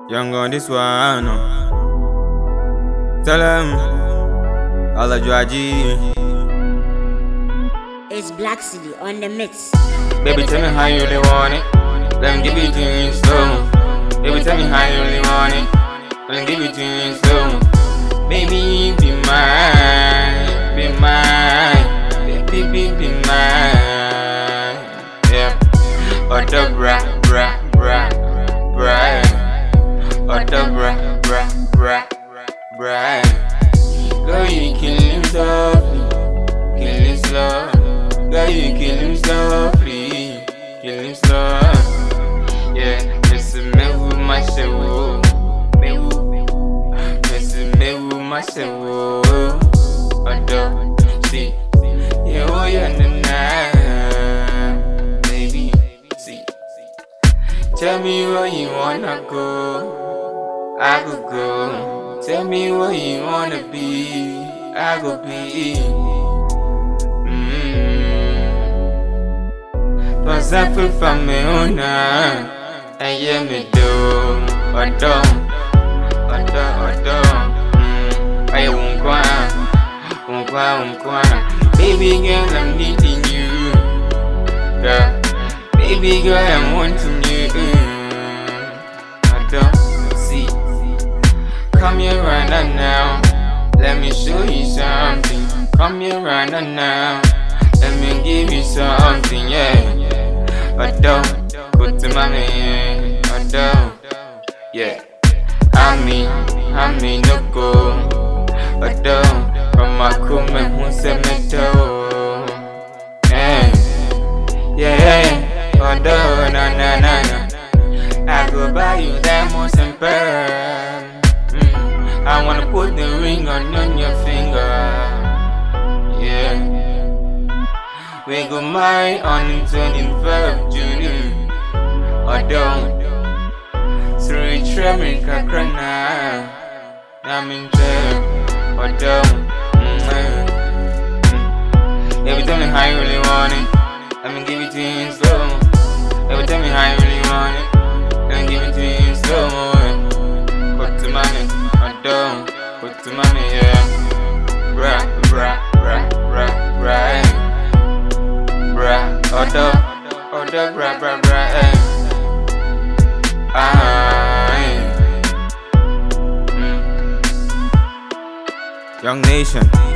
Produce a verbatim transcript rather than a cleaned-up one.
Young on this one. No. Tell them, all the Georgie. It's Black City on the mix. Baby, tell me how you really want it. Let me give it to you in slow. Baby, tell me how you really want it. Let me give it to you in slow. Baby, be mine, be mine. Baby, be, be mine. Yeah. Other bra, bra, bra, bra. Other bra, bra, bra, bra. Girl, you kill him softly, kill him slow. Girl, you kill him softly, kill him slow. Yeah, Miss Mewu Mashewu, Mewu, Miss Mewu Mashewu. Other, see, yeah, oh yeah, na na, baby, see. Tell me where you wanna go, I could go. Tell me where you wanna be, I go be. Mm-hmm. Was I feel from me own, and yeah me do, or don't, or don't, or don't. I won't go, won't go, won't go. Baby girl, I'm needing you, yeah. Baby girl, I'm wanting you. I don't see. Come here right now, let me show you something. Come here right now, let me give you something, yeah. Adore, go to mommy, yeah. Adore, yeah. I mean, I mean no go. Adore, from my come who said me to. Yeah, yeah, adore, na na na na. I go buy you that most and pearl. I wanna put the ring on, on your finger, yeah. We go marry on the twenty-first of June. Or don't, three tremor kakrana. I'm in jail, or don't. Every time me how you really want it, let me give it to you in slow. Every time me how you really want it, let me give it to you in slow. Put to money. Don't put to mommy, yeah. Bra, bra, bra, bra, bra, bra. Other, other, bra, bra, bra, eh. Ah, mm. Young Nation.